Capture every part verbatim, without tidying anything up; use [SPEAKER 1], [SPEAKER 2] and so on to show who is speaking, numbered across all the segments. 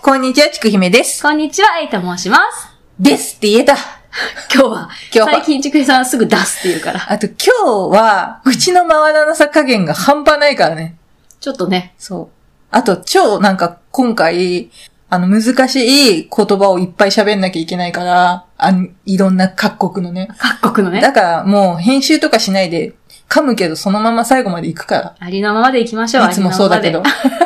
[SPEAKER 1] こんにちは、ちくひめです。
[SPEAKER 2] こんにちは、えいと申します。
[SPEAKER 1] ですって言えた。
[SPEAKER 2] 今日は、
[SPEAKER 1] 今日は
[SPEAKER 2] 最近ちくひさんはすぐ出すって言うから。
[SPEAKER 1] あと今日は、口の回らなさ加減が半端ないからね。
[SPEAKER 2] ちょっとね。
[SPEAKER 1] そう。あと超なんか今回、あの難しい言葉をいっぱい喋んなきゃいけないから、あのいろんな各国のね。
[SPEAKER 2] 各国のね。
[SPEAKER 1] だからもう編集とかしないで、噛むけどそのまま最後まで行くから。
[SPEAKER 2] ありのままで行きましょう。
[SPEAKER 1] いつもそうだけど。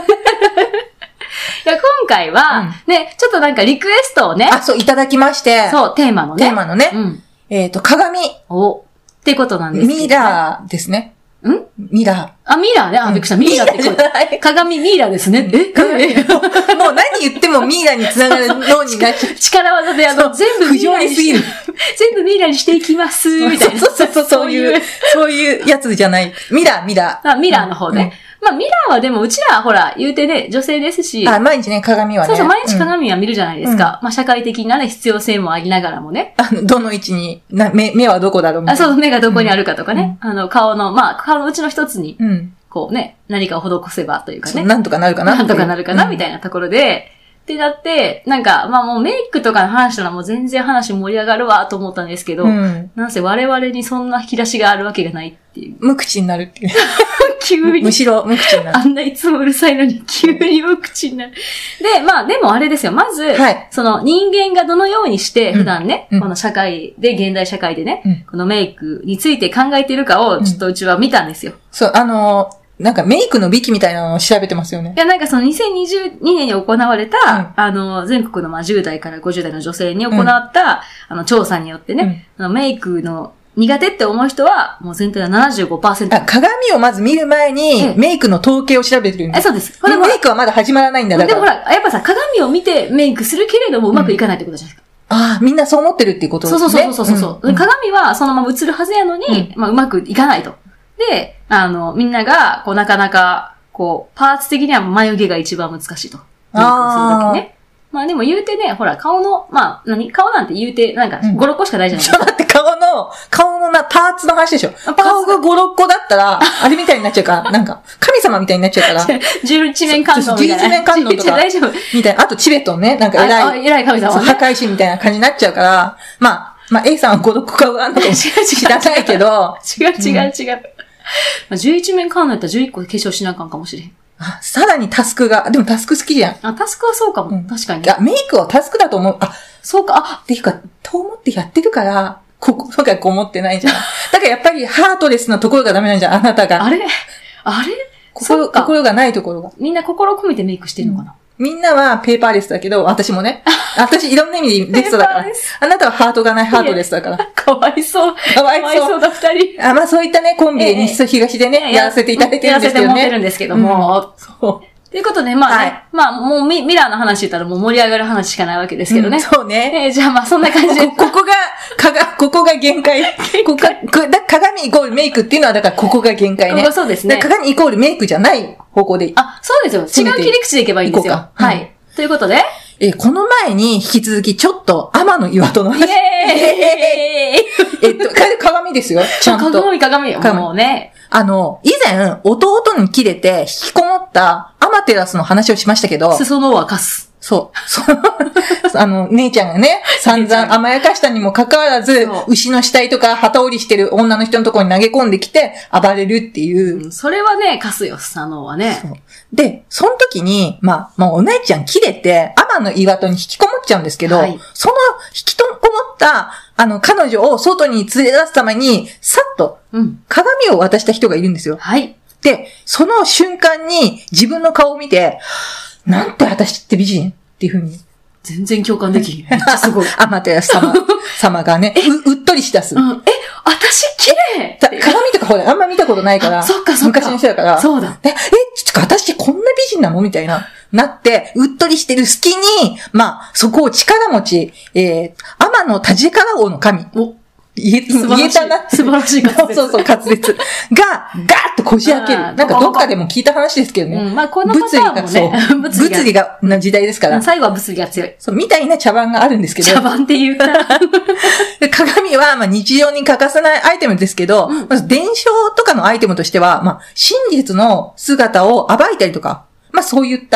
[SPEAKER 2] いや今回は、うん、ね、ちょっとなんかリクエストをね。
[SPEAKER 1] あ、そう、いただきまして。
[SPEAKER 2] そう、テーマのね。
[SPEAKER 1] テーマのね。うん、えっと、鏡。
[SPEAKER 2] お、ってことなんですけど、ね。
[SPEAKER 1] ミラーですね。
[SPEAKER 2] ん
[SPEAKER 1] ミラー。
[SPEAKER 2] あ、ミラーね。あ、びっくりした。ミラーって聞こえた。鏡ミラーですね。え鏡
[SPEAKER 1] もう何言ってもミラーにつながる脳になっちゃう。
[SPEAKER 2] 力技であの、全部ミラーにすぎる。全部ミラーにしていきます、みたいな。
[SPEAKER 1] そうそうそう、そういう、そういうやつじゃない。ミラー、ミラー。
[SPEAKER 2] あ、ミラーの方で。うんまあ、ミラーはでも、うちらはほら、言うてね、女性ですし。
[SPEAKER 1] あ、毎日ね、鏡はね。
[SPEAKER 2] そうそう、毎日鏡は見るじゃないですか。うん、まあ、社会的なね、必要性もありながらもね。
[SPEAKER 1] あの、どの位置に、な、目、目はどこだろうみたいな。
[SPEAKER 2] あ、そう、目がどこにあるかとかね。うん、あの、顔の、まあ、顔のうちの一つに、
[SPEAKER 1] うん、
[SPEAKER 2] こうね、何かを施せばというかね。
[SPEAKER 1] なんとかなるかな
[SPEAKER 2] なんとかなるかな、みたいなところで、ってなって、なんか、まあもうメイクとかの話したらもう全然話盛り上がるわと思ったんですけど、うん、なんせ我々にそんな引き出しがあるわけがないっていう。
[SPEAKER 1] 無口になるっていう。
[SPEAKER 2] 急に。
[SPEAKER 1] むしろ無口になる。
[SPEAKER 2] あんないつもうるさいのに急に無口になる。で、まあでもあれですよ。まず、はい、その人間がどのようにして普段ね、うん、この社会で、現代社会でね、うん、このメイクについて考えているかをちょっとうちは見たんですよ。うん、
[SPEAKER 1] そう、あのー、なんかメイクの美期みたいなのを調べてますよね。
[SPEAKER 2] いや、なんかそのにせんにじゅうにねんに行われた、うん、あの、全国のまあじゅう代からごじゅう代の女性に行った、うん、あの、調査によってね、うん、あのメイクの苦手って思う人は、もう全体の ななじゅうごパーセント。
[SPEAKER 1] あ、鏡をまず見る前に、メイクの統計を調べてるんです。
[SPEAKER 2] え、そうです。
[SPEAKER 1] これメイクはまだ始まらないんだ、だから。
[SPEAKER 2] でもほら、やっぱさ、鏡を見てメイクするけれどもうまくいかないってことじゃないですか。
[SPEAKER 1] うん、ああ、みんなそう思ってるっていうことですね。
[SPEAKER 2] そうそうそうそうそう、うん。鏡はそのまま映るはずやのに、うん、まあうまくいかないと。で、あの、みんなが、こう、なかなか、こう、パーツ的には眉毛が一番難しいと。メイクをするときね。まあでも言うてね、ほら、顔の、まあ、何顔なんて言うて、なんか、ご、ろっこしかないじゃないですか。
[SPEAKER 1] ちょっと待って、顔の、顔のな、パーツの話でしょ。顔がご、ろっこだったら、あれみたいになっちゃうから、なんか、神様みたいになっちゃうから。
[SPEAKER 2] じゅういちめん観音みたいな。
[SPEAKER 1] じゅういちめん観音とか。
[SPEAKER 2] 大丈夫。
[SPEAKER 1] みたいな。あと、チベットのね、なんか偉い。
[SPEAKER 2] 偉い神様ね。
[SPEAKER 1] 破壊神みたいな感じになっちゃうから、まあ、まあ、A さんはご、ろっこ顔があるのかもしれないけど。
[SPEAKER 2] 違う違う違う。まあ、じゅういちめん観音やったらじゅういっこ化粧しなあかんかもしれん。
[SPEAKER 1] あ、さらにタスクが、でもタスク好きじゃん。
[SPEAKER 2] あ、タスクはそうかも。うん、確かに。
[SPEAKER 1] いや、メイクはタスクだと思う。あ、
[SPEAKER 2] そうか、あ、
[SPEAKER 1] っていうか、と思ってやってるから、心がこもってないじゃん。だからやっぱりハートレスなところがダメなんじゃん、あなたが。
[SPEAKER 2] あれあれ
[SPEAKER 1] 心、心がないところが。
[SPEAKER 2] みんな心込めてメイクしてるのかな、
[SPEAKER 1] うん、みんなはペーパーレスだけど、私もね。私いろんな意味でレストだから。あなたはハートがないハートレスだから。
[SPEAKER 2] かわいそう。
[SPEAKER 1] かわいそう。か
[SPEAKER 2] わいそうだ、二人。
[SPEAKER 1] あ、まあそういったね、コンビで西と東でね、やらせていただいてるんですけどね。
[SPEAKER 2] やらせてもらってるんですけども。そう。ということで、まあね、はい、まあ、もうミ、ミラーの話言ったらもう盛り上がる話しかないわけですけどね。うん、
[SPEAKER 1] そうね。
[SPEAKER 2] えー、じゃあまあ、そんな感じで。
[SPEAKER 1] ここが、かが、ここが限界。ここが、だ鏡イコールメイクっていうのは、だからここが限界ね。
[SPEAKER 2] ここそうですね。
[SPEAKER 1] 鏡イコールメイクじゃない方向でいい。
[SPEAKER 2] あ、そうですよ。違う切り口でいけばいいんですよ。うん、はい。ということで、
[SPEAKER 1] えー、この前に引き続きちょっと天の岩戸の話。イェーイえっと、鏡ですよ。ちゃんと。
[SPEAKER 2] 鏡、鏡よ。もうね。
[SPEAKER 1] あの、以前、弟に切れて引きこもったアマテラスの話をしましたけど。
[SPEAKER 2] 裾野はかす。
[SPEAKER 1] そう。その、あの、姉ちゃんがね、散々甘やかしたにもかかわらず、牛の死体とか旗折りしてる女の人のところに投げ込んできて暴れるっていう。
[SPEAKER 2] うん、それはね、かすよ、裾野はね。そう
[SPEAKER 1] で、その時に、まあ、もうお姉ちゃん切れて、天の岩戸に引きこもっちゃうんですけど、はい、その引きこもった、あの、彼女を外に連れ出すために、さっと、鏡を渡した人がいるんですよ。
[SPEAKER 2] はい。
[SPEAKER 1] で、その瞬間に自分の顔を見て、なんて私って美人っていう風に。
[SPEAKER 2] 全然共感できへん。めっちゃすごい。
[SPEAKER 1] アマテラス様、様がね、う、うっとりしだす。
[SPEAKER 2] うん、え、私綺麗
[SPEAKER 1] 鏡とかほら、あんま見たことないから。
[SPEAKER 2] そっかそっか。
[SPEAKER 1] 昔の人だから。
[SPEAKER 2] そうだ。
[SPEAKER 1] え、え、ちょっと私こんな美人なのみたいな。なって、うっとりしてる隙に、まあ、そこを力持ち、えー、天の田力王の神。お言え、言えたな。
[SPEAKER 2] 素晴らしい滑舌。
[SPEAKER 1] そうそう、滑舌。が、ガーッとこじ開ける。なんかどっかでも聞いた話ですけどね。
[SPEAKER 2] うん、まあこのパターンもね。
[SPEAKER 1] 物理が、そう。物理が、な時代ですから。
[SPEAKER 2] 最後は物理が強い。
[SPEAKER 1] そう、みたいな茶番があるんですけど。
[SPEAKER 2] 茶番っていうか。
[SPEAKER 1] 鏡は、まあ日常に欠かせないアイテムですけど、うん、まず伝承とかのアイテムとしては、まあ真実の姿を暴いたりとか、まあそういった、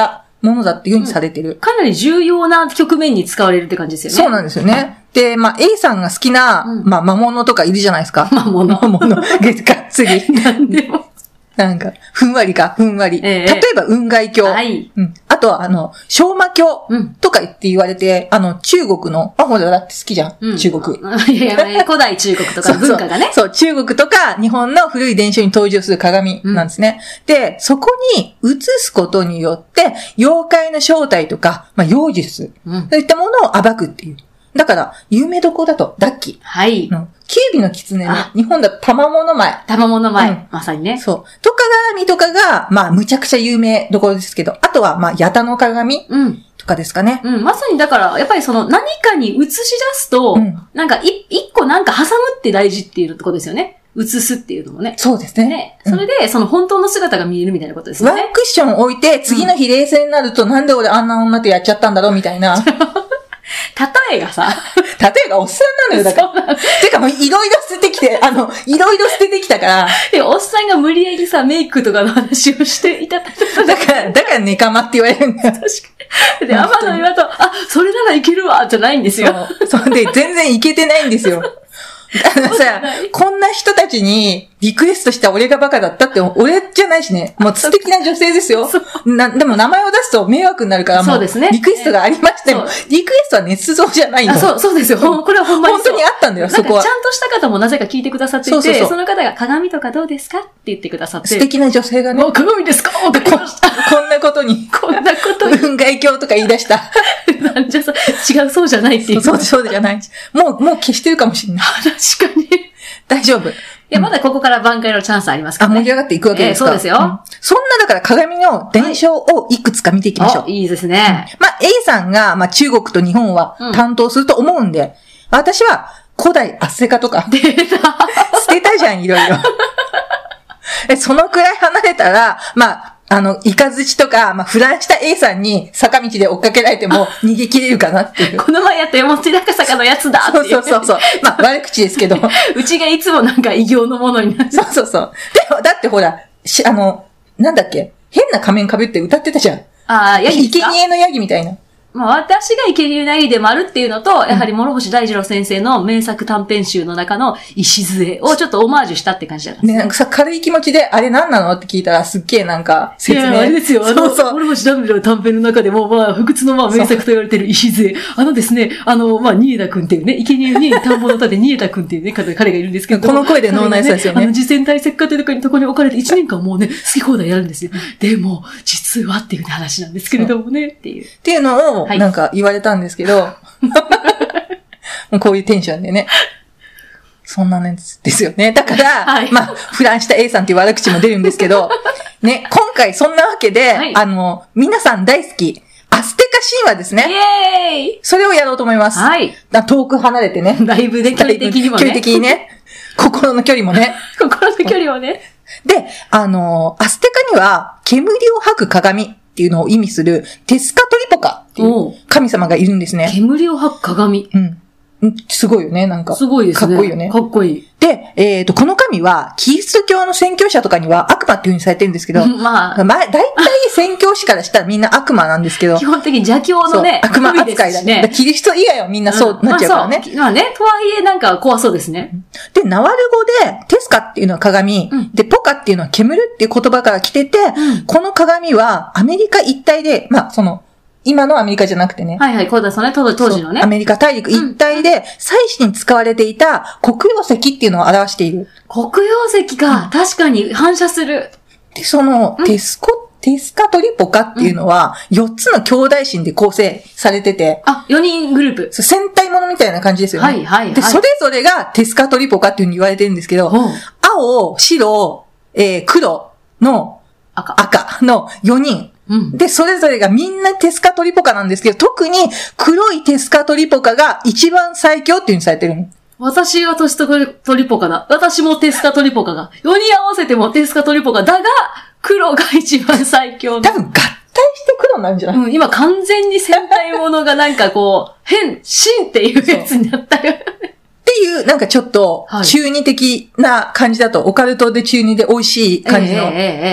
[SPEAKER 1] ものだっていうふうにされてる。うん、
[SPEAKER 2] かなり重要な局面に使われるって感じですよね。
[SPEAKER 1] そうなんですよね。で、まあ、A さんが好きな、うん、まあ、魔物とかいるじゃないですか。
[SPEAKER 2] 魔物。
[SPEAKER 1] 魔物。月か、次。
[SPEAKER 2] なんでも。
[SPEAKER 1] なんか、ふんわりか、ふんわり。えー、例えば、雲外鏡。はい。うん。あとは、あの、小魔鏡とか言って言われて、うん、あの、中国の、あ、ほら、だって好きじゃん。うん、中国。
[SPEAKER 2] いやいや、古代中国とか文化がね
[SPEAKER 1] そうそう。そう、中国とか日本の古い伝承に登場する鏡なんですね。うん、で、そこに映すことによって、妖怪の正体とか、まあ、妖術、うん、そういったものを暴くっていう。だから、有名どころだと、ダッキ。
[SPEAKER 2] はい。
[SPEAKER 1] うん。キュービの狐ね。日本だと玉物前。
[SPEAKER 2] 玉物前、うん。まさにね。
[SPEAKER 1] そう。とかがみとかが、まあ、むちゃくちゃ有名どころですけど、あとは、まあ、ヤタの鏡。うん。とかですかね。
[SPEAKER 2] うん。まさにだから、やっぱりその何かに映し出すと、うん、なんか、い、一個なんか挟むって大事っていうところですよね。映すっていうのもね。
[SPEAKER 1] そうですね。
[SPEAKER 2] ね。それで、うん、その本当の姿が見えるみたいなことですよね。
[SPEAKER 1] ワンクッション置いて、次の日冷静になると、うん、なんで俺あんな女とやっちゃったんだろうみたいな。
[SPEAKER 2] 例えがさ、
[SPEAKER 1] 例えがおっさんなのよ、だから。てかもういろいろ捨ててきて、あの、いろいろ捨ててきたから。
[SPEAKER 2] で、おっさんが無理やりさ、メイクとかの話をしていた。
[SPEAKER 1] だから、だからネカマって言われるんだよ。確か
[SPEAKER 2] に。で、天野岩と、あ、それならいけるわ、じゃないんですよ。
[SPEAKER 1] そう。そんで、全然いけてないんですよ。あのさ、こんな人たちにリクエストした俺がバカだったって、俺じゃないしね。もう素敵な女性ですよ。な、でも名前を出すと迷惑になるから、もう、リクエストがありましても、リクエストは捏造じゃないの。
[SPEAKER 2] そう、そうですよ。これはほんまに
[SPEAKER 1] 本当にあったんだよ、そこは。
[SPEAKER 2] ちゃんとした方もなぜか聞いてくださっていて、そうそうそう、その方が鏡とかどうですかって言ってくださって。
[SPEAKER 1] 素敵な女性がね。
[SPEAKER 2] もう鏡ですかわかりました。
[SPEAKER 1] こんなことに。
[SPEAKER 2] こんなことに。
[SPEAKER 1] 雲外鏡とか言い出した。
[SPEAKER 2] なんじゃさ、違う、そうじゃないっていう。
[SPEAKER 1] そう、そうじゃない。もう、もう消してるかもしれない。
[SPEAKER 2] 確かに。
[SPEAKER 1] 大丈夫。い
[SPEAKER 2] や、まだここから挽回のチャンスありますからね。
[SPEAKER 1] あ、盛り上がっていくわけですか。
[SPEAKER 2] えー、そうですよ、うん。
[SPEAKER 1] そんなだから鏡の伝承をいくつか見ていきましょう。
[SPEAKER 2] はい、いいですね。
[SPEAKER 1] うん、まあ、A さんが、まあ、中国と日本は担当すると思うんで、うん、私は古代アッセカとか。
[SPEAKER 2] 出た。
[SPEAKER 1] 捨てたじゃん、いろいろ。え、そのくらい離れたら、まあ、あの、イカズチとか、まあ、フランした A さんに坂道で追っかけられても逃げ切れるかなっていう。
[SPEAKER 2] この前やったよ、もち高坂のやつだっていう。
[SPEAKER 1] そうそうそうそう。まあ、悪口ですけど。
[SPEAKER 2] うちがいつもなんか異形のものになって。
[SPEAKER 1] そうそうそう。でも、だってほら、し、あの、なんだっけ、変な仮面被って歌ってたじゃん。
[SPEAKER 2] ああ、ヤギ
[SPEAKER 1] ですか？生贄のヤギみたいな。
[SPEAKER 2] まあ、私が生贄のヤギでもあるっていうのと、やはり諸星大二郎先生の名作短編集の中の礎をちょっとオマージュしたって感じだったんです
[SPEAKER 1] ね。なんかさ、軽い気持ちで、あれ何なのって聞いたら、すっげえなんか説明。
[SPEAKER 2] いや、あれですよ。あの、諸星大二郎短編の中でも、まあ、不屈のまあ名作と言われている礎。あのですね、あの、まあ、新枝くんっていうね、生贄に田んぼの田で新枝くんっていうね、彼がいるんですけど。
[SPEAKER 1] この声で脳内ですよね。
[SPEAKER 2] あの、次戦対策課程とかにとこに置かれていちねんかんもうね、好き放題やるんですよ。でも、実はっていう話なんですけれどもね、っていう。
[SPEAKER 1] っていうのを、なんか言われたんですけど、もうこういうテンションでね。そんなねですよね。だから、はい、まあ、フランした A さんっていう悪口も出るんですけど、ね、今回そんなわけで、はい、あの、皆さん大好き、アステカ神話ですね。
[SPEAKER 2] イェーイ！
[SPEAKER 1] それをやろうと思います。
[SPEAKER 2] はい。
[SPEAKER 1] 遠く離れてね。
[SPEAKER 2] だいぶね、距離的にもね。
[SPEAKER 1] 距離的にね。心の距離もね。
[SPEAKER 2] 心の距離もね。
[SPEAKER 1] で、あの、アステカには、煙を吐く鏡っていうのを意味する、テスカトリポカっていう神様がいるんですね。
[SPEAKER 2] 煙を吐く鏡。
[SPEAKER 1] うん。すごいよね、なんか。
[SPEAKER 2] すごいですね。
[SPEAKER 1] かっこいいよね。
[SPEAKER 2] かっこいい。
[SPEAKER 1] で、えっと、この神は、キリスト教の宣教者とかには悪魔っていう風にされてるんですけど、まあ、まあ、大体宣教師からしたらみんな悪魔なんですけど、
[SPEAKER 2] 基本的に邪教のね、
[SPEAKER 1] 悪魔扱いだね。キリスト以外はみんなそうなっちゃうからね。
[SPEAKER 2] うん、まあ、まあね、とはいえなんか怖そうですね。
[SPEAKER 1] で、ナワル語で、テスカっていうのは鏡、うん、で、ポカっていうのは煙っていう言葉から来てて、うん、この鏡はアメリカ一帯で、まあ、その、今のアメリカじゃなくてね。
[SPEAKER 2] はいはい、こうだそうね、当時のね。
[SPEAKER 1] アメリカ大陸一帯で、祭祀に使われていた黒曜石っていうのを表している。
[SPEAKER 2] 黒曜石か、うん、確かに反射する。
[SPEAKER 1] で、その、うん、テスコ、テスカトリポカっていうのは、よっつの兄弟神で構成されてて。
[SPEAKER 2] あ、よにんグループ。
[SPEAKER 1] 戦隊ものみたいな感じですよね。
[SPEAKER 2] はいはいはい。
[SPEAKER 1] で、それぞれがテスカトリポカっていうふうに言われてるんですけど、うん、青、白、えー、黒の赤、赤のよにん。うん、で、それぞれがみんなテスカトリポカなんですけど、特に黒いテスカトリポカが一番最強っていう風にされてるの。
[SPEAKER 2] 私はテスカトリポカだ。私もテスカトリポカが。よにん合わせてもテスカトリポカだが、黒が一番最強。
[SPEAKER 1] 多分合体して黒なんじゃない？
[SPEAKER 2] うん、今完全に戦隊ものがなんかこう、変、真っていうやつになったよ。
[SPEAKER 1] っていう、なんかちょっと、中二的な感じだと、オカルトで中二で美味しい感じの。
[SPEAKER 2] ええええ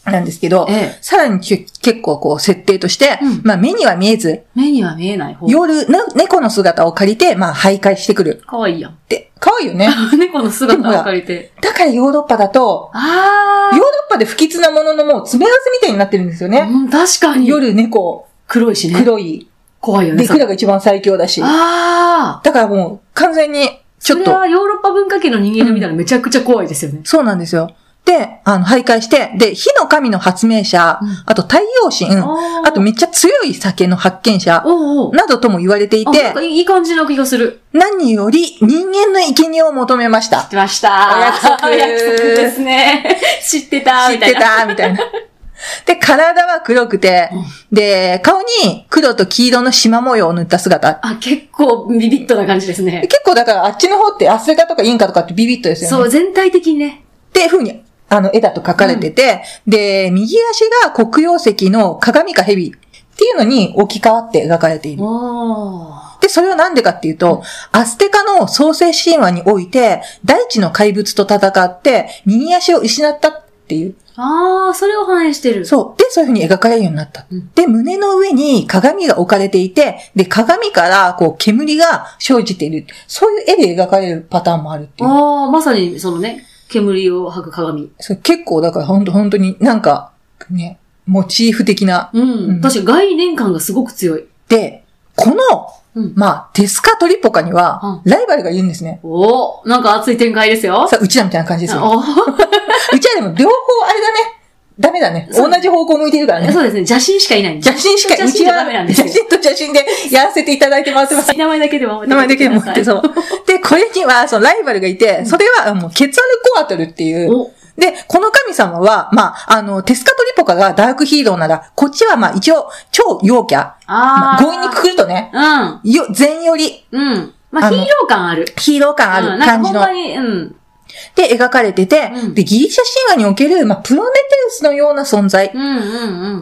[SPEAKER 1] なんですけど、
[SPEAKER 2] ええ、
[SPEAKER 1] さらに結構こう設定として、うん、まあ目には見えず、
[SPEAKER 2] 目には見えない方。
[SPEAKER 1] 夜の猫の姿を借りて、まあ徘徊してくる。
[SPEAKER 2] かわいいやん。
[SPEAKER 1] で、かわいいよね。
[SPEAKER 2] 猫の姿を借りて。
[SPEAKER 1] だからヨーロッパだと、
[SPEAKER 2] あー。
[SPEAKER 1] ヨーロッパで不吉なもののもう詰め合わせみたいになってるんですよね。
[SPEAKER 2] うん、確かに。
[SPEAKER 1] 夜猫。
[SPEAKER 2] 黒いしね。
[SPEAKER 1] 黒い。
[SPEAKER 2] 怖いよね。
[SPEAKER 1] で、クラが一番最強だし。
[SPEAKER 2] あー。
[SPEAKER 1] だからもう完全に、ちょっと。
[SPEAKER 2] それはヨーロッパ文化圏の人間が見たらめちゃくちゃ怖いですよね。
[SPEAKER 1] うん、そうなんですよ。で、あの、徘徊して、で、火の神の発明者、うん、あと太陽神、あとめっちゃ強い酒の発見者、おうおうなどとも言われていて、
[SPEAKER 2] いい感じの気がする。
[SPEAKER 1] 何より人間の生贄を求めました。
[SPEAKER 2] 知ってました。
[SPEAKER 1] お約束。
[SPEAKER 2] お約束ですね。知ってた、みたいな。
[SPEAKER 1] 知ってた、みたいな。で、体は黒くて、うん、で、顔に黒と黄色の縞模様を塗った姿。
[SPEAKER 2] あ、結構ビビッとな感じですね。
[SPEAKER 1] 結構だからあっちの方ってアフリカとかインカとかってビビッとですよね。
[SPEAKER 2] そう、全体的にね。
[SPEAKER 1] っていう風に、あの、絵だと書かれてて、うん、で、右足が黒曜石の鏡か蛇っていうのに置き換わって描かれている。で、それはなんでかっていうと、うん、アステカの創世神話において、大地の怪物と戦って、右足を失ったっていう。
[SPEAKER 2] ああ、それを反映してる。
[SPEAKER 1] そう。で、そういう風に描かれるようになった。うん、で、胸の上に鏡が置かれていて、で、鏡からこう煙が生じている。そういう絵で描かれるパターンもあるっていう。
[SPEAKER 2] ああ、まさにそのね、煙を吐く鏡。
[SPEAKER 1] それ結構だから本当本当になんか、ね、モチーフ的な。
[SPEAKER 2] うん。うん、確か概念感がすごく強い。
[SPEAKER 1] で、この、うん、まあ、テスカトリポカには、ライバルがいるんですね。
[SPEAKER 2] うん、おー、なんか熱い展開ですよ。
[SPEAKER 1] さあ、うちらみたいな感じですよ。うちらでも両方あれだね。ダメだね。同じ方向向いてるからね。
[SPEAKER 2] そうですね。邪神しかいないん
[SPEAKER 1] で。邪神しかいない。うちは邪神と邪神でやらせていただいてもらってます。
[SPEAKER 2] 名前だけでも
[SPEAKER 1] 名前だけでもってそう。で、これには、そのライバルがいて、それはもうケツアルコアトルっていう。で、この神様は、まあ、あの、テスカトリポカがダークヒーローなら、こっちはまあ一応、超陽キャ。あまあ、強引にくくるとね。うん。よ、全寄り。
[SPEAKER 2] うん。まあ、ヒーロー感ある。
[SPEAKER 1] ヒーロー感ある感じの。
[SPEAKER 2] うん、なんかほんまに、うん。
[SPEAKER 1] で、描かれてて、うん、で、ギリシャ神話における、まあ、プロメテウスのような存在。うんうんうん。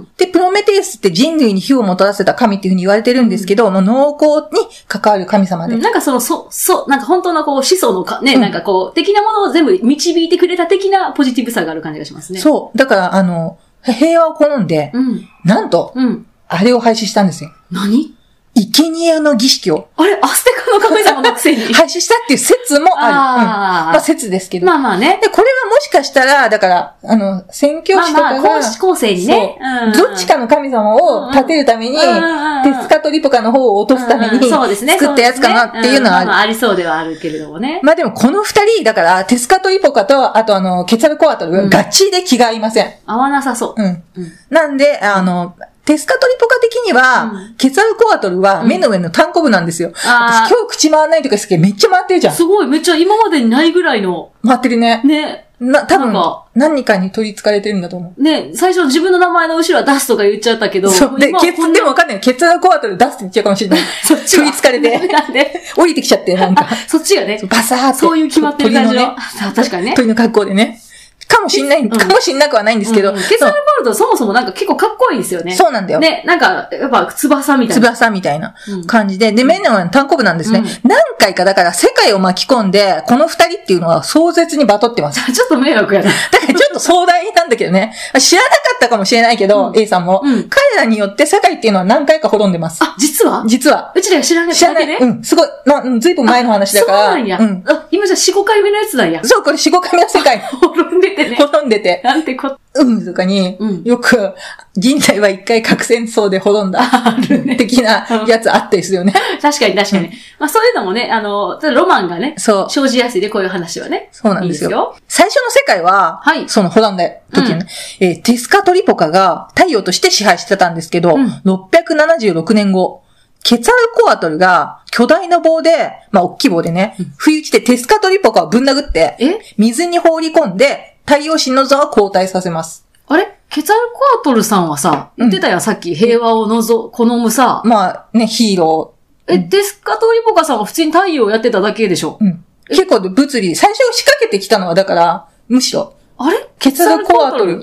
[SPEAKER 1] で、プロメテウスって人類に火をもたらせた神っていうふうに言われてるんですけど、うん、もう農耕に関わる神様で。
[SPEAKER 2] うん、なんかその、そ、そ、なんか本当のこう、思想のか、ね、うん、なんかこう、的なものを全部導いてくれた的なポジティブさがある感じがしますね。
[SPEAKER 1] そう。だから、あの、平和を好んで、うん、なんと、うん、あれを廃止したんですよ。
[SPEAKER 2] 何
[SPEAKER 1] 生贄の儀式を。
[SPEAKER 2] あれアステカの神様のくせに。
[SPEAKER 1] 廃止したっていう説もある。あ、うん、まあ説ですけど。
[SPEAKER 2] まあまあね。
[SPEAKER 1] で、これはもしかしたら、だから、あの、宣教師とかが、
[SPEAKER 2] まあまあ、後世にね、
[SPEAKER 1] うんうん。どっちかの神様を立てるために、うんうん、テスカトリポカの方を落とすために、うんうん、そうですね、作ったやつかなっていうのはある。
[SPEAKER 2] うん、まあ、ありそうではあるけれどもね。
[SPEAKER 1] まあでもこの二人、だから、テスカトリポカと、あとあの、ケツァルコアトル、ガチで気が合いません。
[SPEAKER 2] 合わなさそう。
[SPEAKER 1] うん。うん、なんで、あの、テスカトリポカ的には、うん、ケツァルコアトルは目の上の単行部なんですよ。うん、私今日口回らないとかすけどめっちゃ回ってるじゃん。
[SPEAKER 2] すごい、めっちゃ今までにないぐらいの。
[SPEAKER 1] 回ってるね。
[SPEAKER 2] ね。
[SPEAKER 1] な、多分、何かに取り憑かれてるんだと思う。
[SPEAKER 2] ね、最初自分の名前の後ろは出すとか言っちゃったけど。
[SPEAKER 1] そう。で、ケツ、でもわかんない。ケツァルコアトル出すって言っちゃうかもしれない。そっち取り憑かれて。なんで降りてきちゃって、なんか。
[SPEAKER 2] そっちがね。
[SPEAKER 1] バサーって。
[SPEAKER 2] そういう決まってる感じの。ね、確かにね。
[SPEAKER 1] 鳥の格好でね。かもしんない、うん、かもしんなくはないんですけど。うんうん、
[SPEAKER 2] ケツァルコアトルそもそもなんか結構かっこいいですよね。
[SPEAKER 1] そうなんだよ。
[SPEAKER 2] ね、なんか、やっぱ翼みたいな。
[SPEAKER 1] 翼みたいな感じで。で、目の上の単行部なんですね、うん。何回かだから世界を巻き込んで、この二人っていうのは壮絶にバトってます。
[SPEAKER 2] ちょっと迷惑やな。
[SPEAKER 1] だからちょっと壮大なんだけどね。知らなかったかもしれないけど、うん、A さんも、うん。彼らによって世界っていうのは何回か滅んでます。
[SPEAKER 2] あ、実は
[SPEAKER 1] 実は。
[SPEAKER 2] うちらが知らない
[SPEAKER 1] 知らない。ね、うん。すごい、まあ、うん、ずいぶん前の話だから。
[SPEAKER 2] そうなんや。うん。あ、今じゃよん、ごかいめのやつなんや。
[SPEAKER 1] そう、これよん、ごかいめの世界。
[SPEAKER 2] 滅んでてね。
[SPEAKER 1] 滅んでて。
[SPEAKER 2] なんてこと。
[SPEAKER 1] うんとかに、うん、よく、人体は一回核戦争で滅んだ。あるね。的なやつあったりするよね。
[SPEAKER 2] 確かに確かに。うん、まあそういうのもね、あの、ロマンがね、
[SPEAKER 1] そう。
[SPEAKER 2] 生じやすいで、こういう話はね。
[SPEAKER 1] そうなんですよ。いいですよ。最初の世界は、はい。その滅んだ時のね、うん、えー、テスカトリポカが太陽として支配してたんですけど、うん、ろっぴゃくななじゅうろくねんご、ケツァルコアトルが巨大な棒で、まあ大きい棒でね、うん、不意打ちでテスカトリポカをぶん殴って、え水に放り込んで、太陽神の座を交代させます。
[SPEAKER 2] あれケツァルコアトルさんはさ、言ってたや、うん、さっき平和をのぞ、好むさ。
[SPEAKER 1] まあね、ヒーロ
[SPEAKER 2] ー。え、テスカトリポカさんは普通に太陽をやってただけでしょ。
[SPEAKER 1] うん。結構物理、最初仕掛けてきたのはだから、むしろ。
[SPEAKER 2] あれ
[SPEAKER 1] ケツァルコアトル。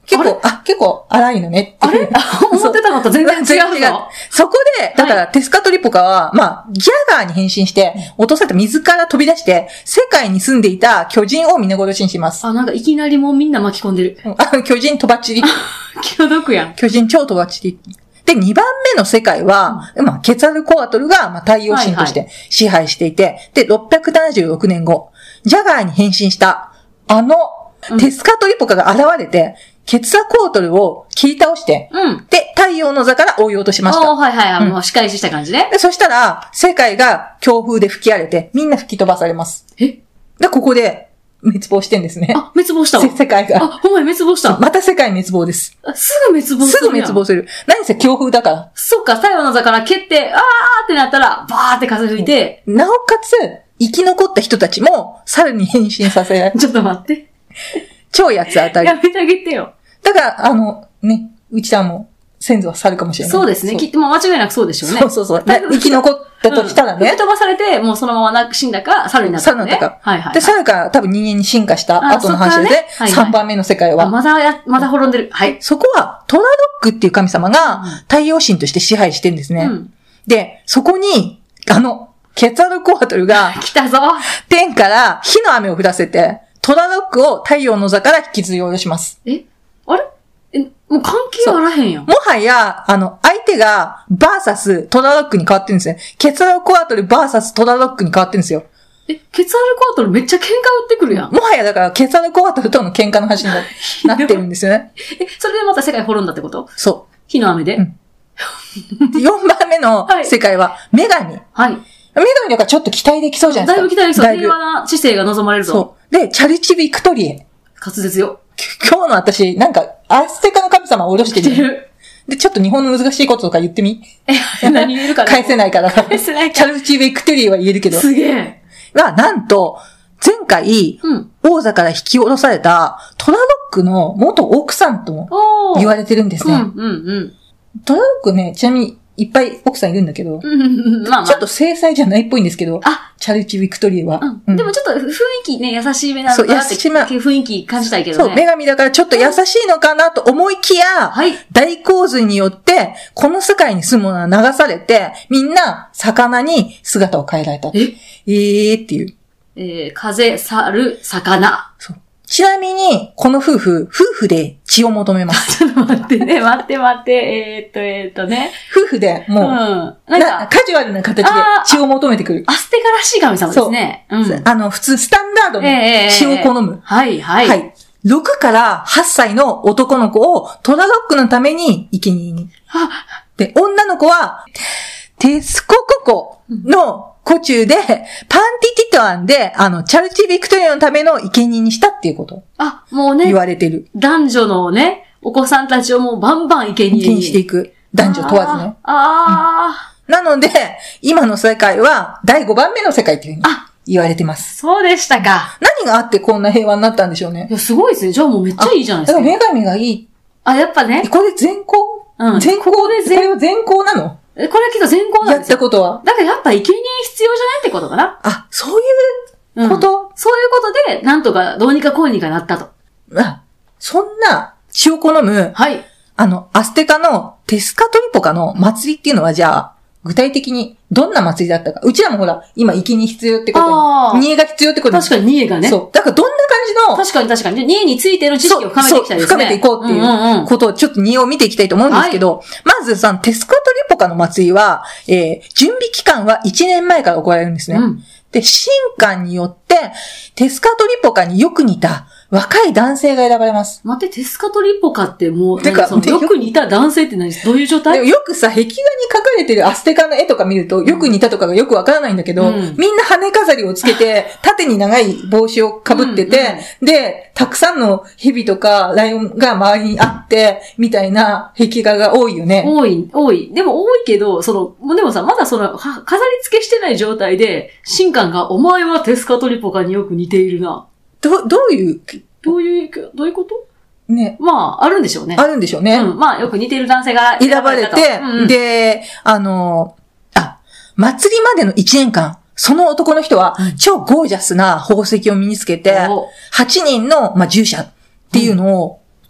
[SPEAKER 1] 結構、あ、結構荒いのねって。
[SPEAKER 2] あれ思ってたのと全然違うの。
[SPEAKER 1] そこで、だから、テスカトリポカは、まあ、ギャガーに変身して、落とされた水から飛び出して、世界に住んでいた巨人を皆殺しにします。
[SPEAKER 2] あ、なんかいきなりもうみんな巻き込んでる。
[SPEAKER 1] あ、巨人とばっちり。
[SPEAKER 2] 気の毒やん。
[SPEAKER 1] 巨人超とばっちり。で、にばんめの世界は、うん、まあ、ケツァルコアトルが、まあ、太陽神として支配していて、はいはい、で、ろっぴゃくななじゅうろくねんご、ジャガーに変身した、あの、うん、テスカトリポカが現れて、ケツァコートルを切り倒して、うん、で、太陽の座から追い落としました。
[SPEAKER 2] おー、はいはいはい、うん、もう仕返しした感じね。
[SPEAKER 1] で、そしたら、世界が強風で吹き荒れて、みんな吹き飛ばされます。
[SPEAKER 2] え
[SPEAKER 1] で、ここで、滅亡してんですね。
[SPEAKER 2] あ、滅亡したわ。
[SPEAKER 1] 世界が。
[SPEAKER 2] あ、ほんまに滅亡した。
[SPEAKER 1] また世界滅亡です。
[SPEAKER 2] すぐ滅亡する。
[SPEAKER 1] すぐ滅亡する。何せ強風だから。
[SPEAKER 2] そっか、太陽の座から蹴って、あーってなったら、バーって風吹いて。
[SPEAKER 1] なおかつ、生き残った人たちも、猿に変身させられる。
[SPEAKER 2] ちょっと待って。
[SPEAKER 1] 超八つ当たり。
[SPEAKER 2] やめてあげてよ。
[SPEAKER 1] だから、あの、ね、うちさんも先祖は猿かもしれない。
[SPEAKER 2] そうですね。きっと、まあ間違いなくそうでしょうね。
[SPEAKER 1] そうそうそう。生き残ったとしたらね。
[SPEAKER 2] 吹き飛ばされて、もうそのままなく死んだか、猿になったか、ね。
[SPEAKER 1] 猿になったか。
[SPEAKER 2] はいはい、はい。
[SPEAKER 1] で、猿から多分人間に進化した後の話で、ねはいはい、さんばんめの世界は。
[SPEAKER 2] あ、まだや、まだ滅んでる。はい。
[SPEAKER 1] そこは、トラロックっていう神様が太陽神として支配してるんですね。うん、で、そこに、あの、ケツァルコアトルが、
[SPEAKER 2] 来たぞ。
[SPEAKER 1] 天から火の雨を降らせて、トラロックを太陽の座から引きずり下ろします。
[SPEAKER 2] えあれえ、もう関係あらへんやん。
[SPEAKER 1] もはや、あの、相手が、バーサス、トラロックに変わってるんですね。ケツァルコアトルバーサス、トラロックに変わってるんですよ。
[SPEAKER 2] え、ケツァルコアトルめっちゃ喧嘩売ってくるやん。
[SPEAKER 1] もはやだから、ケツァルコアトルとの喧嘩の話になってるんですよね。
[SPEAKER 2] え、それでまた世界滅んだってこと？
[SPEAKER 1] そう。
[SPEAKER 2] 火の雨で、
[SPEAKER 1] うん、よんばんめの世界は、女神。
[SPEAKER 2] はい。
[SPEAKER 1] 女神だからちょっと期待できそうじゃないですか。
[SPEAKER 2] だいぶ期待できそう。平和な知性が望まれるぞ。
[SPEAKER 1] そう。で、チャリチビクトリエ。
[SPEAKER 2] 滑舌よ。
[SPEAKER 1] 今日の私、なんか、アステカの神様を脅してる。るで、ちょっと日本の難しいこととか言ってみ
[SPEAKER 2] え、何言えるかな
[SPEAKER 1] 返せないから。
[SPEAKER 2] 返せない
[SPEAKER 1] から。チャルチビクトリエは言えるけど。
[SPEAKER 2] すげえ。
[SPEAKER 1] が、なんと、前回、うん、王座から引き下ろされたトラロックの元奥さんとも言われてるんですね。
[SPEAKER 2] うんうんうん、
[SPEAKER 1] トラロックね、ちなみにいっぱい奥さんいるんだけど、
[SPEAKER 2] うんうんうんまあまあ、
[SPEAKER 1] ちょっと正妻じゃないっぽいんですけど、あチャルチビクトリエは、
[SPEAKER 2] うんうん。でもちょっと雰囲気ね、優しいめなのかなって雰囲気感じたいけどね。
[SPEAKER 1] そう、女神だからちょっと優しいのかなと思いきや、はい、大洪水によって、この世界に住むものは流されて、みんな魚に姿を変えられた。ええーっていう。
[SPEAKER 2] えー、風、猿、魚。
[SPEAKER 1] そう。ちなみに、この夫婦、夫婦で血を求めます。
[SPEAKER 2] ちょっと待ってね、待って待って、えー、っと、えー、っとね。
[SPEAKER 1] 夫婦で、もう、うん、なんかカジュアルな形で血を求めてくる。
[SPEAKER 2] アステカらしい神様ですね。
[SPEAKER 1] そう。うん、あの、普通、スタンダードに血を好む。えー、
[SPEAKER 2] はい、はい。
[SPEAKER 1] はい。ろくからはっさいの男の子をトラロックのために生贄に。で、女の子は、テスコココの、古中で、パンティティトアンで、あの、チャルチビクトリアのための生贄にしたっていうこと。
[SPEAKER 2] あ、もうね。
[SPEAKER 1] 言われてる。
[SPEAKER 2] 男女のね、お子さんたちをもうバンバン生贄に。
[SPEAKER 1] 生贄にしていく。男女問わずね。
[SPEAKER 2] ああ、
[SPEAKER 1] うん、なので、今の世界は、だいごばんめの世界っていうふうに言われてます。
[SPEAKER 2] そうでしたか。
[SPEAKER 1] 何があってこんな平和になったんでしょうね。
[SPEAKER 2] いや、すごいですね。じゃあもうめっちゃいいじゃないですか。
[SPEAKER 1] 女神がいい。
[SPEAKER 2] あ、やっぱね。
[SPEAKER 1] これ全校うん。全校で全、これは全校なの
[SPEAKER 2] これはきっと全校なんですよ。
[SPEAKER 1] やったことは。
[SPEAKER 2] だからやっぱ生贄必要じゃないってことかな。
[SPEAKER 1] あ、そういうこと、
[SPEAKER 2] うん、そういうことで、なんとかどうにかこうにかなったと。
[SPEAKER 1] あ、そんな血を好む、
[SPEAKER 2] はい。
[SPEAKER 1] あの、アステカのテスカトリポカの祭りっていうのはじゃあ、具体的にどんな祭りだったか。うちらもほら、今、生きに必要ってことに。煮えが必要ってことに。
[SPEAKER 2] 確かに煮えがね。
[SPEAKER 1] そう。だからどんな感じの。
[SPEAKER 2] 確かに確かに。煮えについての知識を深めていきたいですね。
[SPEAKER 1] 深めていこうっていうことをちょっと煮えを見ていきたいと思うんですけど、はい、まずさ、テスカトリポカの祭りは、えー、準備期間はいちねんまえから行われるんですね。うん、で、神官によって、テスカトリポカによく似た、若い男性が選ばれます。
[SPEAKER 2] 待って、テスカトリポカってもう、てかそのよく似た男性って何どういう状態？
[SPEAKER 1] でもよくさ、壁画に描かれてるアステカの絵とか見ると、よく似たとかがよくわからないんだけど、うん、みんな羽飾りをつけて、縦に長い帽子をかぶってて、うんうん、で、たくさんの蛇とかライオンが周りにあって、みたいな壁画が多いよね。
[SPEAKER 2] 多い、多い。でも多いけど、その、でもさ、まだその、飾り付けしてない状態で、神官が、お前はテスカトリポカによく似ているな。
[SPEAKER 1] ど、どういう
[SPEAKER 2] どういう、どういうこと
[SPEAKER 1] ね。
[SPEAKER 2] まあ、あるんでしょうね。
[SPEAKER 1] あるんでしょうね。
[SPEAKER 2] うん。まあ、よく似てる男性が
[SPEAKER 1] 選ばれて、うんうん、で、あの、あ、祭りまでのいちねんかん、その男の人は、超ゴージャスな宝石を身につけて、はちにんの、まあ、従者っていうのを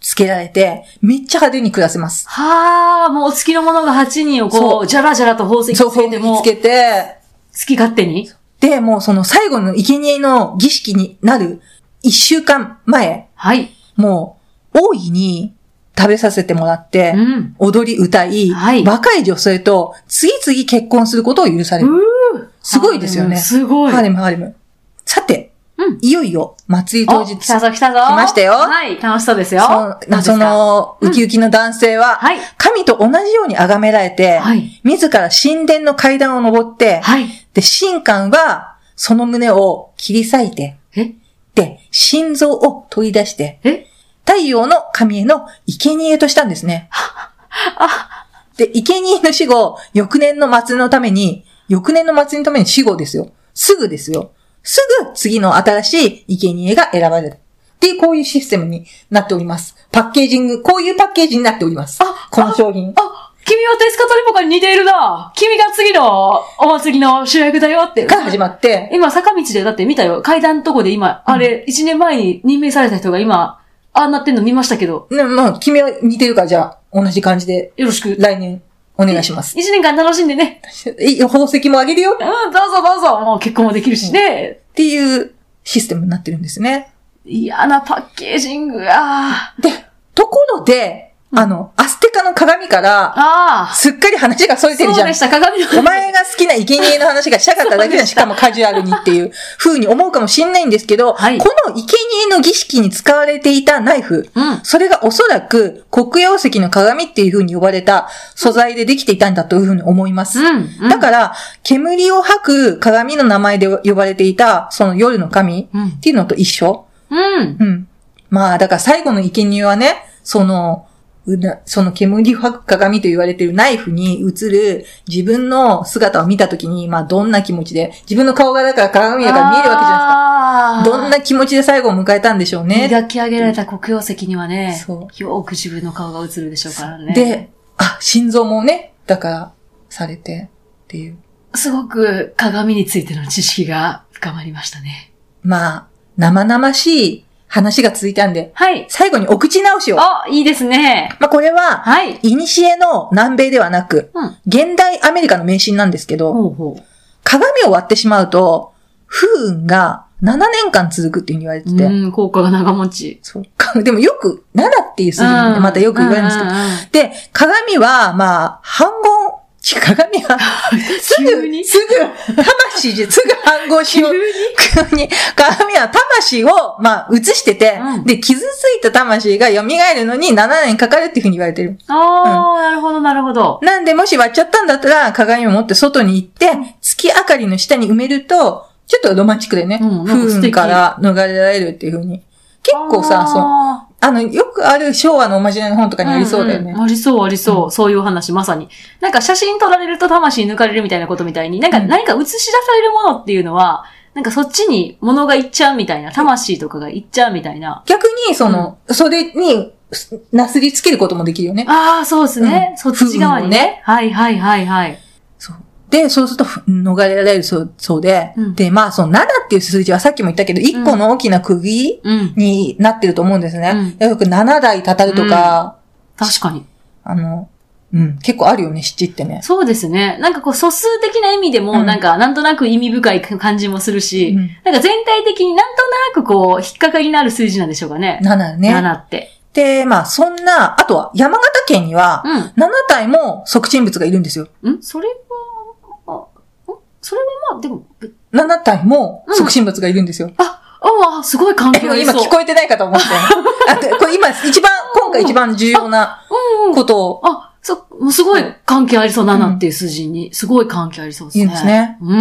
[SPEAKER 1] つけられて、めっちゃ派手に暮らせます。
[SPEAKER 2] はあ、もうお付きの者がはちにんをこう、じゃらじゃらと宝石つけても。
[SPEAKER 1] つけて、
[SPEAKER 2] 好き勝手に
[SPEAKER 1] で、もうその最後の生贄の儀式になる一週間前。
[SPEAKER 2] はい。
[SPEAKER 1] もう、大いに食べさせてもらって、うん、踊り歌い、はい、若い女性と次々結婚することを許される。すごいですよね。
[SPEAKER 2] すごい。
[SPEAKER 1] ハーレム、ハーレム。さて、うん、いよいよ、祭り当日。
[SPEAKER 2] 来たぞ来たぞ。
[SPEAKER 1] 来ましたよ。
[SPEAKER 2] はい、楽しそうですよ。
[SPEAKER 1] そ, その、ウキウキの男性は、うん、神と同じように崇められて、はい、自ら神殿の階段を登って、はい、で、神官は、その胸を切り裂いて、えで、心臓を取り出して、え太陽の神への生贄としたんですね。で、生贄の死後、翌年の祭りのために、翌年の祭りのために死後ですよ。すぐですよ。すぐ次の新しい生贄が選ばれる。っていう、こういうシステムになっております。パッケージング、こういうパッケージになっております。あ、この商品。
[SPEAKER 2] あ、あ君はテスカトリポカに似ているな。君が次のお祭りの主役だよって。
[SPEAKER 1] から始まって。
[SPEAKER 2] 今、坂道でだって見たよ。階段のとこで今、うん、あれ、一年前に任命された人が今、ああなってんの見ましたけど。
[SPEAKER 1] ね、まあ、君は似てるから、じゃあ、同じ感じで。
[SPEAKER 2] よろしく。
[SPEAKER 1] 来年、お願いします。
[SPEAKER 2] 一年間楽しんでね。
[SPEAKER 1] 宝石もあげるよ。
[SPEAKER 2] うん、どうぞどうぞ。もう結婚もできるしね。
[SPEAKER 1] っていうシステムになってるんですね。
[SPEAKER 2] 嫌なパッケージングや。
[SPEAKER 1] で、ところで、あの、アステカの鏡から、あすっかり話が逸れてるじゃん。
[SPEAKER 2] そうでした、鏡の話。
[SPEAKER 1] お前が好きな生贄の話がしたかっただけじゃん、しかもカジュアルにっていう風に思うかもしれないんですけど、はい、この生贄の儀式に使われていたナイフ、うん、それがおそらく黒曜石の鏡っていう風に呼ばれた素材でできていたんだという風に思います。うんうん、だから、煙を吐く鏡の名前で呼ばれていた、その夜の神っていうのと一緒。うん。うん。まあ、だから最後の生贄はね、その、その煙を吐く鏡と言われているナイフに映る自分の姿を見たときに、まあどんな気持ちで、自分の顔がだから鏡だから見えるわけじゃないですか。どんな気持ちで最後を迎えたんでしょうね。
[SPEAKER 2] 磨き上げられた黒曜石にはね、そうよく自分の顔が映るでしょうからね。
[SPEAKER 1] で、あ、心臓もね、だからされてっていう。
[SPEAKER 2] すごく鏡についての知識が深まりましたね。
[SPEAKER 1] まあ、生々しい話が続いたんで、はい。最後にお口直しを。
[SPEAKER 2] あ、いいですね。
[SPEAKER 1] まあ、これは、はい。いにしえの南米ではなく、うん、現代アメリカの迷信なんですけど、ほうほう鏡を割ってしまうと、不運がななねんかん続くっていう風に言われてて。
[SPEAKER 2] うん、効果が長持ち。
[SPEAKER 1] そう。でもよく、ななっていう数字でまたよく言われるんですけど、うんうんうん、で、鏡は、まあ、反言、鏡は、すぐ、すぐ、魂で、すぐ反合しよう。急に、鏡は魂を、まあ、映してて、うん、で、傷ついた魂が蘇るのにななねんかかるっていうふうに言われてる。
[SPEAKER 2] ああ、うん、なるほど、なるほど。
[SPEAKER 1] なんで、もし割っちゃったんだったら、鏡を持って外に行って、月明かりの下に埋めると、ちょっとロマンチックでね、うん、不運から逃れられるっていうふうに。結構さ、そう。あの、よくある昭和のおまじないの本とかにありそうだよね。
[SPEAKER 2] うんうん、ありそう、ありそう、うん。そういう話、まさに。なんか写真撮られると魂抜かれるみたいなことみたいに、なんか何か映し出されるものっていうのは、なんかそっちに物が行っちゃうみたいな、魂とかが行っちゃうみたいな。
[SPEAKER 1] 逆に、その、うん、それに、なすりつけることもできるよね。
[SPEAKER 2] ああ、そうですね。うん、そっち側にね。はいはいはいはい。
[SPEAKER 1] で、そうすると、逃れられるそうそうで、うん、で、まあ、そのななっていう数字はさっきも言ったけど、いっこの大きな釘になってると思うんですね。うん、よくななだいたたるとか、
[SPEAKER 2] うん、確かに。
[SPEAKER 1] あの、うん、結構あるよね、七ってね。
[SPEAKER 2] そうですね。なんかこう、素数的な意味でも、なんか、なんとなく意味深い感じもするし、うん、なんか全体的になんとなくこう、引っかかりのある数字なんでしょうかね。
[SPEAKER 1] ななね。
[SPEAKER 2] ななって。
[SPEAKER 1] で、まあ、そんな、あとは、山形県には、ななたいも即身仏がいるんですよ。
[SPEAKER 2] うん、それは、それはまあ、でも。
[SPEAKER 1] ななたいも即身仏がいるんですよ。うん、
[SPEAKER 2] あ、ああ、すごい関係ありそう。
[SPEAKER 1] 今聞こえてないかと思って。あこれ今、一番、今回一番重要なことを。
[SPEAKER 2] あ、うんうん、あ、そ、もうすごい関係ありそう、ななっていう数字に。すごい関係ありそうですね。
[SPEAKER 1] いいですね。
[SPEAKER 2] うん。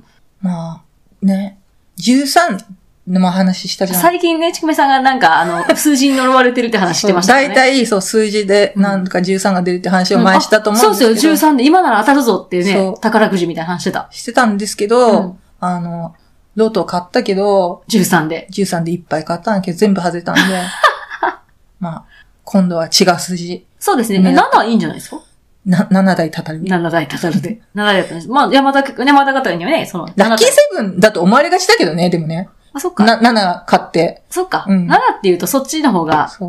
[SPEAKER 1] まあ、ね。じゅうさんの話したじゃん。
[SPEAKER 2] 最近ね、ちくめさんがなんか、あの、数字に呪われてるって話してましたね。
[SPEAKER 1] 大体、そう、数字で、なんかじゅうさんが出るって話を前したと思うんですけど、
[SPEAKER 2] うんうん、そうですよ、じゅうさんで、今なら当たるぞっていうね、宝くじみたいな話してた。
[SPEAKER 1] してたんですけど、うん、あの、ロト買ったけど、
[SPEAKER 2] じゅうさんで。
[SPEAKER 1] じゅうさんでいっぱい買ったんだけど、全部外れたんで、まあ、今度は違う数字。
[SPEAKER 2] そうですね。ね、なないいんじゃないですか？
[SPEAKER 1] な、ななだいたたる。
[SPEAKER 2] ななだいたたるで。ななだいだったんです。まあ、山田、山田方にはね、その、
[SPEAKER 1] ラッキーセブンだと思われがちだけどね、でもね。
[SPEAKER 2] あ、そっか。
[SPEAKER 1] な、なな買って。
[SPEAKER 2] そっか。うん。ななって言うとそっちの方が、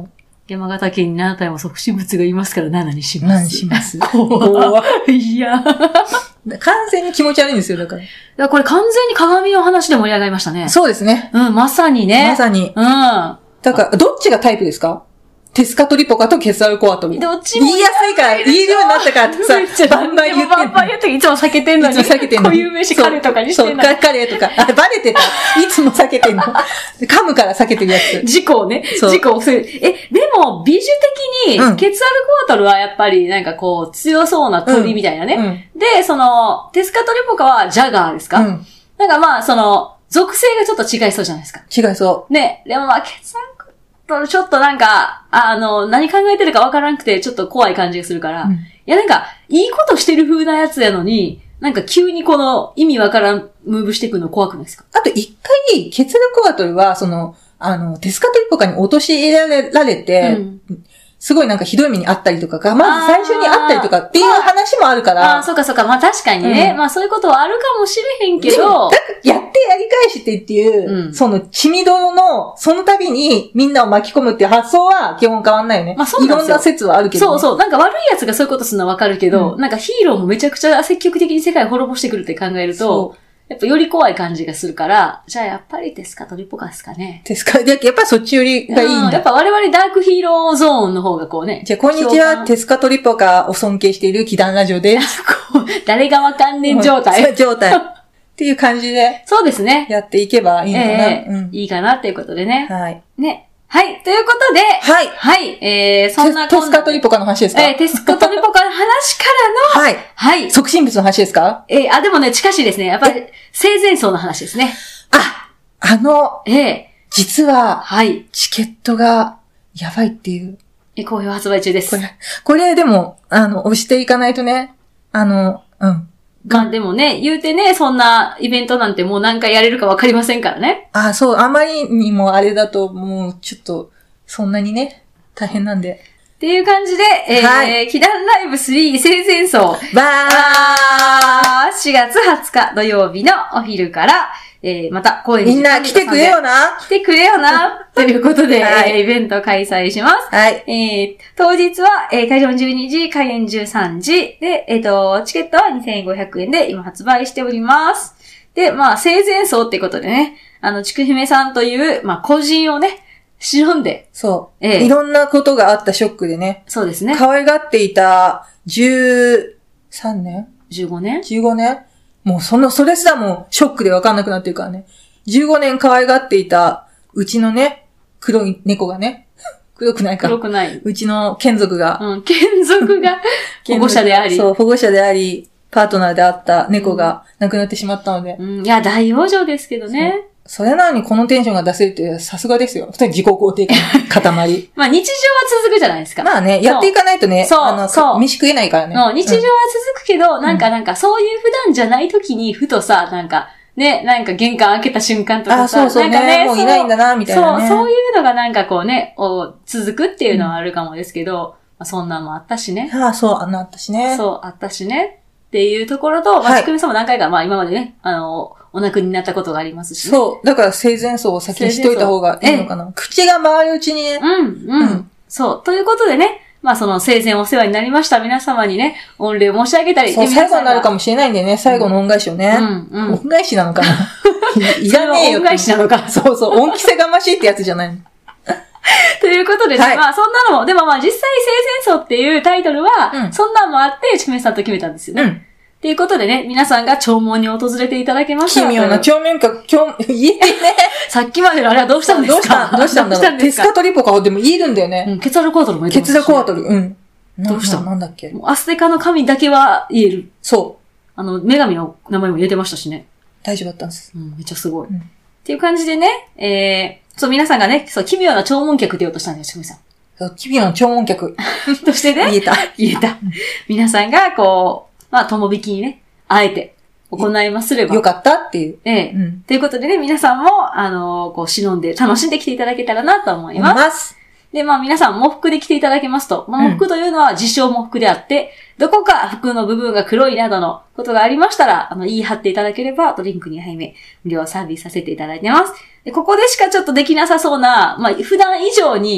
[SPEAKER 2] 山形県になな体も即身仏がいますからななにします。
[SPEAKER 1] ななにします。
[SPEAKER 2] 怖い。いや。
[SPEAKER 1] 完全に気持ち悪いんですよ、だから。い
[SPEAKER 2] や、これ完全に鏡の話で盛り上がりましたね。
[SPEAKER 1] そうですね。
[SPEAKER 2] うん、まさにね。
[SPEAKER 1] まさに。
[SPEAKER 2] うん。だ
[SPEAKER 1] から、どっちがタイプですか？テスカトリポカとケツアルコアトル。
[SPEAKER 2] どっちも
[SPEAKER 1] 言いやすいから、言えるようになったからってさ、バンバン言ってんの。
[SPEAKER 2] バンバン言っていつも避けてんのに。
[SPEAKER 1] いつも避けてんの。
[SPEAKER 2] 固有名詞カレーとかにしてんの。
[SPEAKER 1] そう、カレーとか。あ、バレてた。いつも避けてんの。噛むから避けてるやつ。
[SPEAKER 2] 事故をね。事故を防ぐ。え、でも、美女的に、うん、ケツアルコアトルはやっぱりなんかこう、強そうな鳥みたいなね。うんうん、で、その、テスカトリポカはジャガーですか？うん、なんかまあ、その、属性がちょっと違いそうじゃないですか。
[SPEAKER 1] 違いそう。
[SPEAKER 2] ね。でもまあ、ケツアルちょっとなんか、あの、何考えてるかわからなくて、ちょっと怖い感じがするから、うん、いやなんか、いいことしてる風なやつやのに、なんか急にこの意味わからんムーブしてくるの怖くないですか？
[SPEAKER 1] あと一回、ケツルコアトルは、その、あの、テスカトリポカに落とし入れられて、うんすごいなんかひどい目にあったりとかが、まず最初にあったりとかっていう話もあるから。
[SPEAKER 2] ああ、そうかそうか。まあ確かにね。うん、まあそういうことはあるかもしれへんけど。
[SPEAKER 1] やってやり返してっていう、うん、その血みどろの、その度にみんなを巻き込むっていう発想は基本変わんないよね。まあそうなんですよ。いろんな説はあるけど、
[SPEAKER 2] ね。そうそう。なんか悪い奴がそういうことするのはわかるけど、うん、なんかヒーローもめちゃくちゃ積極的に世界を滅ぼしてくるって考えると、やっぱより怖い感じがするから、じゃあやっぱりテスカトリポカですかね。
[SPEAKER 1] テスカ、やっぱそっちよりがいいんだ、うん。
[SPEAKER 2] やっぱ我々ダークヒーローゾーンの方がこうね。
[SPEAKER 1] じゃあこんにちは、テスカトリポカを尊敬している祈願ラジオです。
[SPEAKER 2] 誰がわかんねん状態。
[SPEAKER 1] 状態。っていう感じで。
[SPEAKER 2] そうですね。
[SPEAKER 1] やっていけばいいのかな。
[SPEAKER 2] えーうん、いいかなっていうことでね。
[SPEAKER 1] はい。
[SPEAKER 2] ね。はい。ということで。
[SPEAKER 1] はい。
[SPEAKER 2] はい。えー、そんな
[SPEAKER 1] テスカトリポカの話ですか？
[SPEAKER 2] えー、テスカトリポカの話からの。
[SPEAKER 1] はい。
[SPEAKER 2] はい。
[SPEAKER 1] 即身仏の話ですか？
[SPEAKER 2] えー、あ、でもね、近しいですね。やっぱり、生前葬の話ですね。
[SPEAKER 1] あ、あの、
[SPEAKER 2] ええー、
[SPEAKER 1] 実は、
[SPEAKER 2] はい。
[SPEAKER 1] チケットが、やばいっていう。
[SPEAKER 2] え、好評発売中です。
[SPEAKER 1] これ、これでも、あの、押していかないとね、あの、うん。
[SPEAKER 2] まあでもね、言うてね、そんなイベントなんてもう何回やれるかわかりませんからね。
[SPEAKER 1] ああ、そう、あまりにもあれだと、もう、ちょっと、そんなにね、大変なんで。
[SPEAKER 2] っていう感じで、えー、はい、祈願ライブスリー生前葬。
[SPEAKER 1] わー
[SPEAKER 2] しがつはつか土曜日のお昼から、えー、また、公演
[SPEAKER 1] みんな来てくれよな
[SPEAKER 2] 来てくれよなということで、はい、イベント開催します。
[SPEAKER 1] はい。
[SPEAKER 2] えー、当日は、えー、会場じゅうにじ、開演じゅうさんじ、で、えっ、ー、と、チケットはにせんごひゃくえんで今発売しております。で、まあ、生前葬ってことでね、あの、ちくひめさんという、まあ、個人をね、忍んで。
[SPEAKER 1] そう。ええ。いろんなことがあったショックでね。
[SPEAKER 2] そうですね。
[SPEAKER 1] 可愛がっていた、じゅうさんねん ?
[SPEAKER 2] じゅうごねん
[SPEAKER 1] ?じゅうごねんもうその、それすらもショックでわかんなくなってるからね。じゅうごねん可愛がっていた、うちのね、黒い猫がね、黒くないか。
[SPEAKER 2] 黒くない。
[SPEAKER 1] うちの眷属が。
[SPEAKER 2] うん、眷属が保護者であり。
[SPEAKER 1] そう、保護者であり、パートナーであった猫が亡くなってしまったので。
[SPEAKER 2] うん、いや、大往生ですけどね。
[SPEAKER 1] それなのにこのテンションが出せるってさすがですよ。自己肯定感の塊。
[SPEAKER 2] まあ日常は続くじゃないですか。
[SPEAKER 1] まあね、やっていかないとね、
[SPEAKER 2] そう
[SPEAKER 1] あの、
[SPEAKER 2] そう
[SPEAKER 1] 飯食えないからね。
[SPEAKER 2] うん、日常は続くけど、うん、なんかなんかそういう普段じゃない時にふとさ、なんか、ね、なんか玄関開けた瞬間とかさ、
[SPEAKER 1] あ、そうそうね、なんかね、もういないんだな、みたいな、
[SPEAKER 2] ね。そう、そういうのがなんかこうね、お続くっていうのはあるかもですけど、うんまあ、そんなのもあったしね。
[SPEAKER 1] ああ、そう、あんなあったしね。
[SPEAKER 2] そう、あったしね。っていうところと、まあ、ちくみさんも何回か、まあ今までね、あの、お亡くなりになったことがありますし、ね。そう。
[SPEAKER 1] だから生前葬を先にしといた方がいいのかな。口が回るうちにね。
[SPEAKER 2] うん、うん、うん。そう。ということでね、まあその生前お世話になりました皆様にね、御礼申し上げたり。
[SPEAKER 1] そう、最後になるかもしれないんでね、最後の恩返しをね。うん、うん。恩返しなのかな。いらねえよ。
[SPEAKER 2] 恩返しなのか。
[SPEAKER 1] そうそう、恩着せがましいってやつじゃないの。
[SPEAKER 2] ということでね、はい、まあそんなのも、でもまあ実際生前葬っていうタイトルは、うん、そんなんもあって、ちくめさんと決めたんですよね。うんということでね、皆さんが弔問に訪れていただけました。
[SPEAKER 1] 奇妙な弔問か、弔、言えね。
[SPEAKER 2] さっきまでのあれはどうしたんですか
[SPEAKER 1] どうしたんだろうテスカトリポカでも言えるんだよね。
[SPEAKER 2] うん、ケツアルコアトルも言える。
[SPEAKER 1] ケツアルコアトル、うん。
[SPEAKER 2] どうした
[SPEAKER 1] なんだっけ
[SPEAKER 2] アステカの神だけは言える。
[SPEAKER 1] そう。
[SPEAKER 2] あの、女神の名前も入れてましたしね。
[SPEAKER 1] 大丈夫だったんです。
[SPEAKER 2] うん、めっちゃすごい。うん、っていう感じでね、えー、そう、皆さんがね、そう、奇妙な弔問客って言おうとしたんですよ、しくみ
[SPEAKER 1] さん。そう、奇妙な弔問客。
[SPEAKER 2] としてね。
[SPEAKER 1] 言えた。
[SPEAKER 2] 言えた。皆さんが、こう、まあ、友引きにね、あえて行いますれば。
[SPEAKER 1] よかったっていう。
[SPEAKER 2] ええ。うん。ということでね、皆さんも、あのー、こう、忍んで楽しんできていただけたらなと思います。思います。で、まあ皆さん、喪服で着ていただけますと、まあ、喪服というのは自称喪服であって、うん、どこか服の部分が黒いなどのことがありましたら、あの、言い張っていただければ、ドリンクにはいめ、無料サービスさせていただいてます。で、ここでしかちょっとできなさそうな、まあ、普段以上に、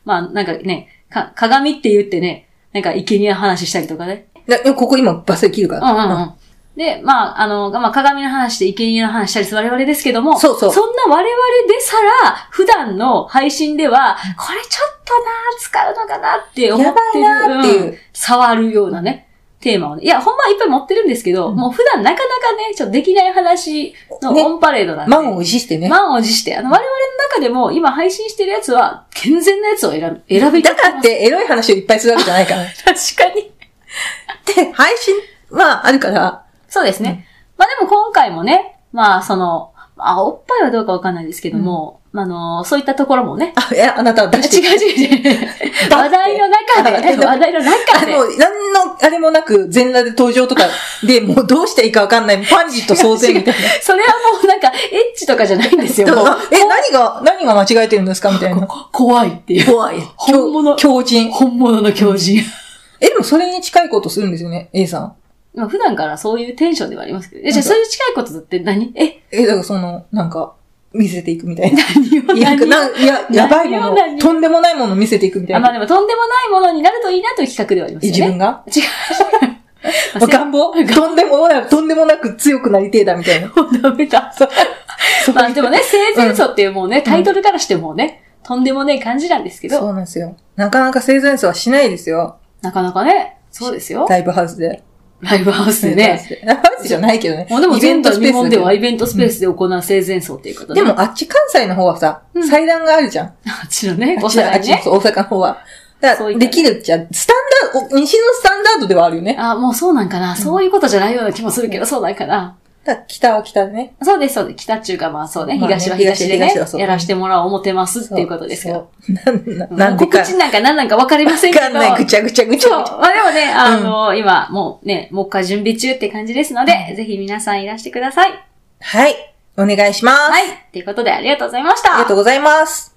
[SPEAKER 2] まあなんかね、か、鏡って言ってね、なんか生贄の話したりとかね。
[SPEAKER 1] でここ今バッサリ切るから。
[SPEAKER 2] うんうんうん。で、まあ、あの、まあ、鏡の話で生贄の話したりする我々ですけども、
[SPEAKER 1] そうそう。
[SPEAKER 2] そんな我々でさら、普段の配信では、これちょっとなー使うのかなって思ってる。
[SPEAKER 1] やばいなーっていう、うん。
[SPEAKER 2] 触るようなね、テーマをね。いや、ほんまはいっぱい持ってるんですけど、うん、もう普段なかなかね、ちょっとできない話のオンパレードなんで。
[SPEAKER 1] ね、満を持してね。
[SPEAKER 2] 満を持して。あの、我々の中でも今配信してるやつは、健全なやつを選ぶ、選びたい。
[SPEAKER 1] だからってエロい話をいっぱいするわけじゃないから。
[SPEAKER 2] 確かに。
[SPEAKER 1] で、配信はあるから。
[SPEAKER 2] そうですね。うんまあでも今回もね、まあその、あ、おっぱいはどうかわかんないですけども、うん、あの、そういったところもね。
[SPEAKER 1] あ、いや、あなたは出して。
[SPEAKER 2] 違う違う違う。話題の中で、話題の中で。
[SPEAKER 1] あの、何の、あれもなく、全裸で登場とかで、もうどうしていいかわかんない、パンジット騒然みたいな。
[SPEAKER 2] それはもうなんか、エッチとかじゃないんですよ。もう
[SPEAKER 1] え、何が、何が間違えてるんですかみたいな。
[SPEAKER 2] 怖いっていう。
[SPEAKER 1] 怖い。
[SPEAKER 2] 本物。
[SPEAKER 1] 強靭。
[SPEAKER 2] 本物の強靭。
[SPEAKER 1] え、でもそれに近いことするんですよね、A さん。
[SPEAKER 2] まあ普段からそういうテンションではありますけど。え、じゃあそういう近いことって何え
[SPEAKER 1] え、だからその、なんか、見せていくみたいな。
[SPEAKER 2] 何を
[SPEAKER 1] いや、なや、やばいもの、とんでもないものを見せていくみたいな。
[SPEAKER 2] あ、まあでもとんでもないものになるといいなという企画ではありますよね。
[SPEAKER 1] 自分が
[SPEAKER 2] 違う。
[SPEAKER 1] 願望とんでもなく、とんでもなく強くなりてえだみたいな。
[SPEAKER 2] ダメだ。まあでもね、生前葬っていうもうね、タイトルからしてもね、とんでもねえ感じなんですけど。
[SPEAKER 1] そうなんですよ。なかなか生前葬はしないですよ。
[SPEAKER 2] なかなかね。そうですよ。
[SPEAKER 1] ライブハウスで。
[SPEAKER 2] ライブハウスでね。
[SPEAKER 1] ライブハウスじゃないけどね。
[SPEAKER 2] もうでも前代日本ではイベントスペースで行う生前葬っていうこと
[SPEAKER 1] で。でもあっち関西の方はさ、祭壇があるじゃん。
[SPEAKER 2] あっちのね、
[SPEAKER 1] 大阪ね。そう、大阪の方は。だからできるっちゃ、スタンダード、西のスタンダードではあるよね。
[SPEAKER 2] あ、もうそうなんかな。そういうことじゃないような気もするけど、そうなんかな。
[SPEAKER 1] だ北は北でね。
[SPEAKER 2] そうです、そうです。北中がまあそうね、東は東でね、やらしてもらおう思ってますっていうことですから。なんでか。告知なんか何なんか分かりませんけど。
[SPEAKER 1] わかんない、ぐちゃぐちゃぐちゃ。
[SPEAKER 2] そう。まあでもね、あの、今、もうね、もう一回準備中って感じですので、ぜひ皆さんいらしてください。
[SPEAKER 1] はい。お願いします。
[SPEAKER 2] はい。ということでありがとうございました。
[SPEAKER 1] ありがとうございます。